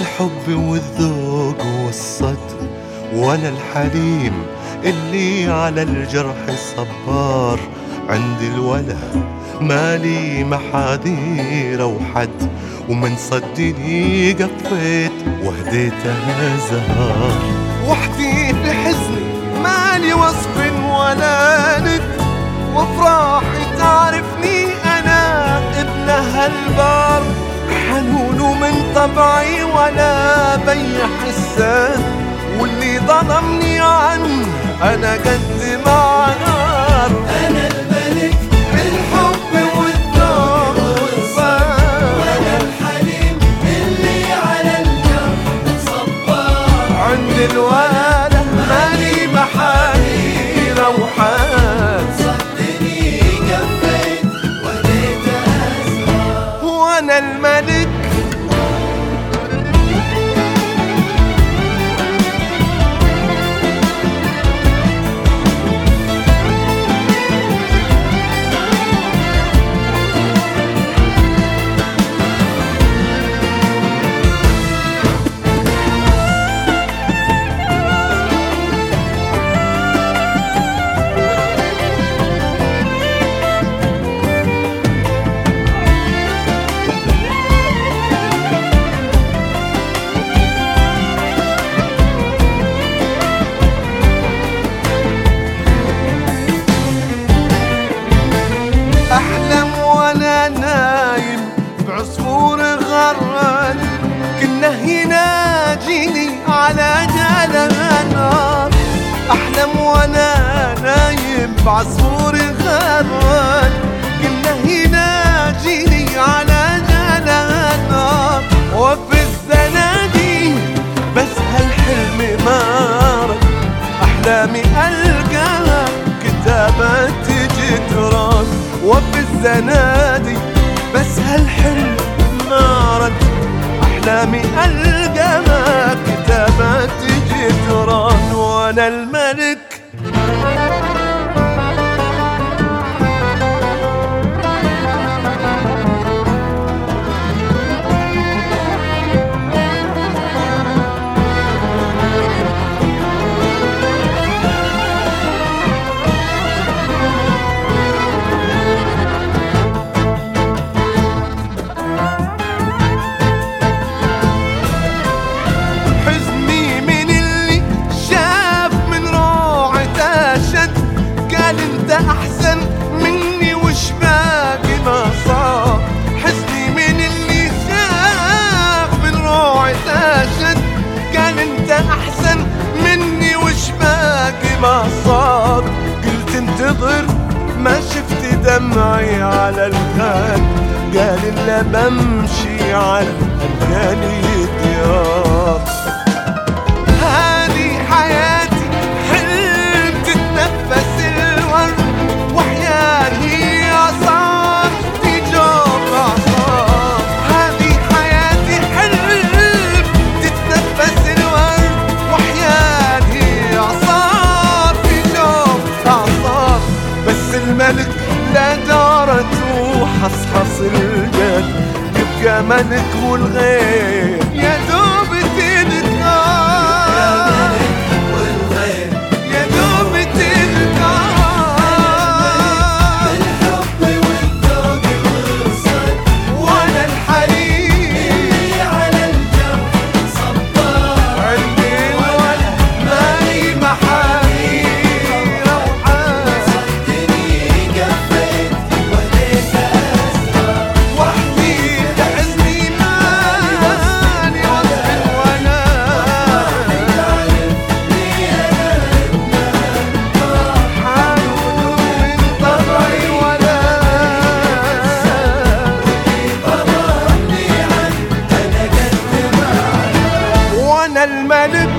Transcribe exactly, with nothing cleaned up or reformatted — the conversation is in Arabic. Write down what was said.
الحب والذوق والصدق، ولا الحليم اللي على الجرح صبار. عند الوله مالي محاذير وحد، ومن صدني قفيت وهديتها زهار. وحدي في حزني مالي وصف ولا ند، وافراحي تعرفني انا ابنها البار. حنون من طبعي ولا بي حسان، واللي ظلمني عنه انا قد مع نار. انا الملك بالحب والذوق والصبر، وانا الحليم اللي على الجرح صبار. عند الوالد مالي محاذير وحد، صدني كفيت وديت أسرار. وانا الملك أحلم وأنا نايم بعصفور غرد، كنه يناجيني على جالها نار. أحلم وأنا نايم بعصفور غرد، كنه يناجيني على جالها نار. وفي الزنادي بس هالحلم مار، أحلامي ألقاها كتابات جدران. وفي الزنادي بس هالحلم ما رد، أحلامي ألقاها كتابات جدران. وأنا الملك أحسن مني وش باقي ما صار. حزني من اللي شاف من روعة أشد، قال انت أحسن مني وش باقي ما صار. قلت انتظر ما شفت دمعي على الخد، قال إلا بمشي على أمثالي ديار. هذه حياتي حلم تتنفس الورد، وحياتي أعصار في جوف أعصار. هذه حياتي حلم تتنفس الورد، وحياتي أعصار في جوف أعصار. بس الملك لا دارت وحصحص الجد، يبقى ملك والغير يا دوب تذكار. الملك